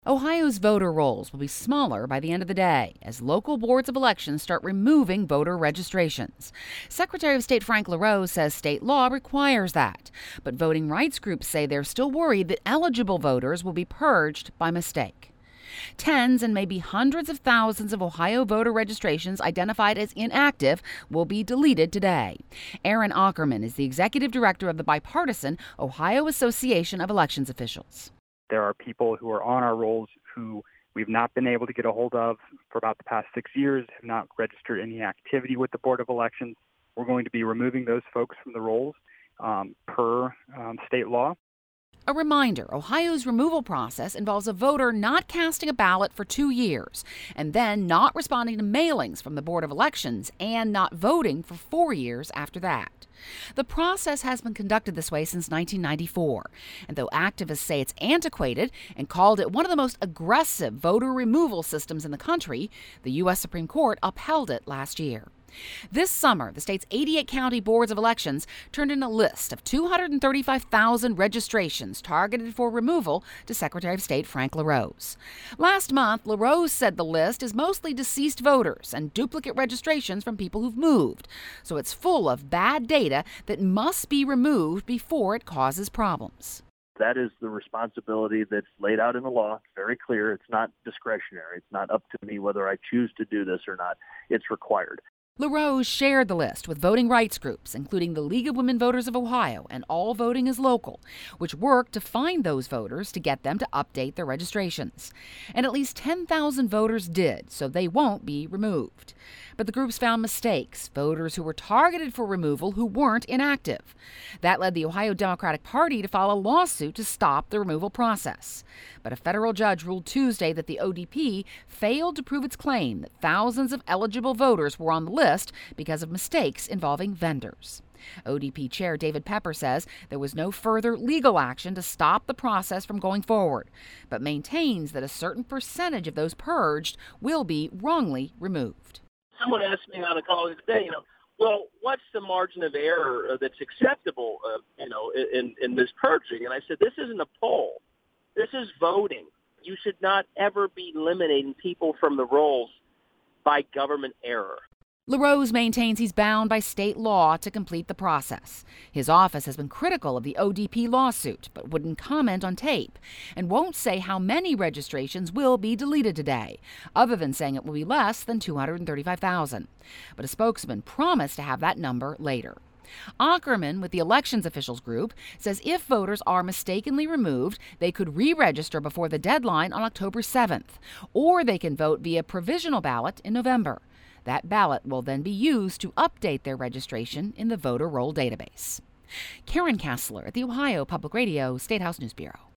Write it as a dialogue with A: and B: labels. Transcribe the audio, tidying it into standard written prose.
A: Ohio's voter rolls will be smaller by the end of the day as local boards of elections start removing voter registrations. Secretary of State Frank LaRose says state law requires that, but voting rights groups say they're still worried that eligible voters will be purged by mistake. Tens and maybe hundreds of thousands of Ohio voter registrations identified as inactive will be deleted today. Aaron Ackerman is the executive director of the bipartisan Ohio Association of Elections Officials.
B: There are people who are on our rolls who we've not been able to get a hold of for about the past 6 years, have not registered any activity with the Board of Elections. We're going to be removing those folks from the rolls per state law.
A: A reminder, Ohio's removal process involves a voter not casting a ballot for 2 years and then not responding to mailings from the Board of Elections and not voting for 4 years after that. The process has been conducted this way since 1994, and though activists say it's antiquated and called it one of the most aggressive voter removal systems in the country, the U.S. Supreme Court upheld it last year. This summer, the state's 88 county boards of elections turned in a list of 235,000 registrations targeted for removal to Secretary of State Frank LaRose. Last month, LaRose said the list is mostly deceased voters and duplicate registrations from people who've moved, so it's full of bad data that must be removed before it causes problems.
C: That is the responsibility that's laid out in the law. It's very clear. It's not discretionary. It's not up to me whether I choose to do this or not. It's required.
A: LaRose shared the list with voting rights groups, including the League of Women Voters of Ohio and All Voting is Local, which worked to find those voters to get them to update their registrations. And at least 10,000 voters did, so they won't be removed. But the groups found mistakes, voters who were targeted for removal who weren't inactive. That led the Ohio Democratic Party to file a lawsuit to stop the removal process. But a federal judge ruled Tuesday that the ODP failed to prove its claim that thousands of eligible voters were on the list because of mistakes involving vendors. ODP Chair David Pepper says there was no further legal action to stop the process from going forward, but maintains that a certain percentage of those purged will be wrongly removed.
D: Someone asked me on a call today, well, what's the margin of error that's acceptable, in this purging? And I said, this isn't a poll. This is voting. You should not ever be eliminating people from the rolls by government error.
A: LaRose maintains he's bound by state law to complete the process. His office has been critical of the ODP lawsuit, but wouldn't comment on tape and won't say how many registrations will be deleted today, other than saying it will be less than 235,000. But a spokesman promised to have that number later. Ackerman, with the elections officials group, says if voters are mistakenly removed, they could re-register before the deadline on October 7th, or they can vote via provisional ballot in November. That ballot will then be used to update their registration in the voter roll database. Karen Kassler at the Ohio Public Radio State House News Bureau.